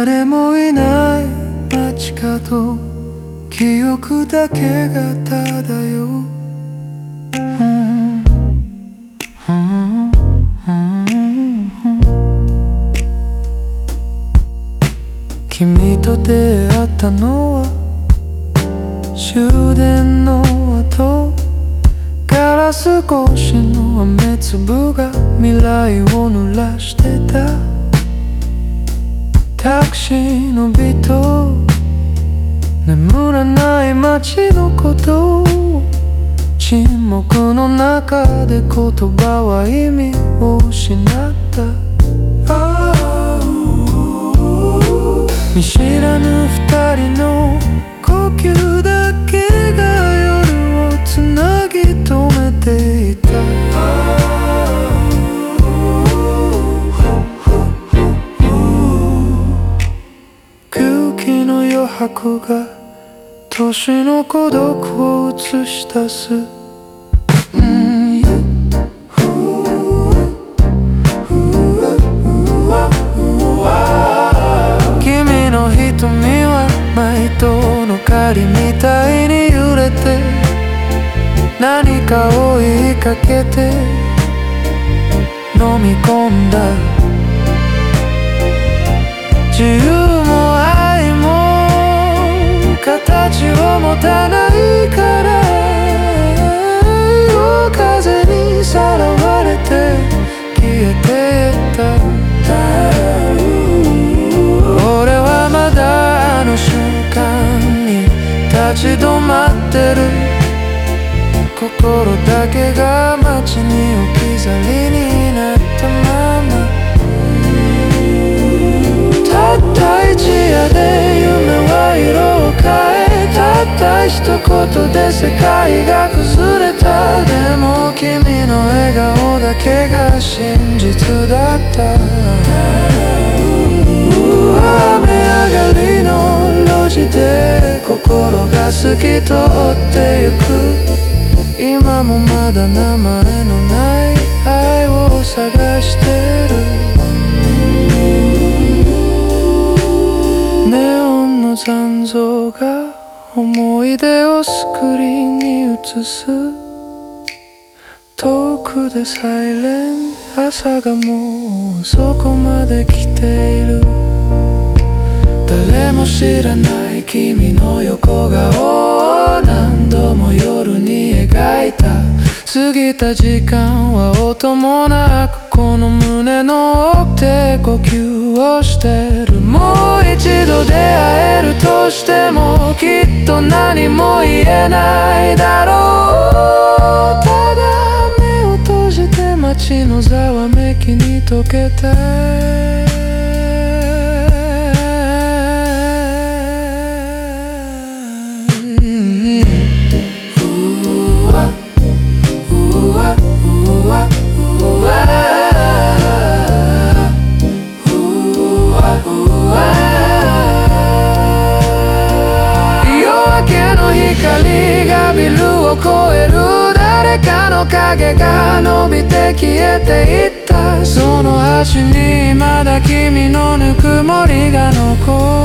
誰もいない街角、記憶だけが漂う。君と出会ったのは終電の後、ガラス越しの雨粒が未来を濡らしてた。タクシーのビト、眠らない街のことを、沈黙の中で言葉は意味を失った。見知らぬ二人の呼吸だけが夜をつなぎ止めていた。空気の余白が年の孤独を映し出す。君の瞳はマイトの狩りみたいに揺れて、何かを言いかけて飲み込んだ。自由も愛も形を持たないから、夜風にさらわれて消えていった。俺はまだあの瞬間に立ち止まってる。心だけが街に置き去りになったまま。たった一夜で夢は色を変え、たった一言で世界が崩れた。でも君の笑顔だけが真実だった。雨上がりの路地で心が透き通ってゆく。今もまだ名前のない愛を探してる。ネオンの残像が思い出をスクリーンに映す。遠くでサイレン、朝がもうそこまで来ている。誰も知らない君の横顔を何度も夜に描いた。過ぎた時間は音もなくこの胸の奥で呼吸をしてる。もう一度出会えるとしてもきっと何も言えないだろう。ただ目を閉じて街のざわめきに溶けたい。光がビルを越える。誰かの影が伸びて消えていった。その足にまだ君のぬくもりが残る。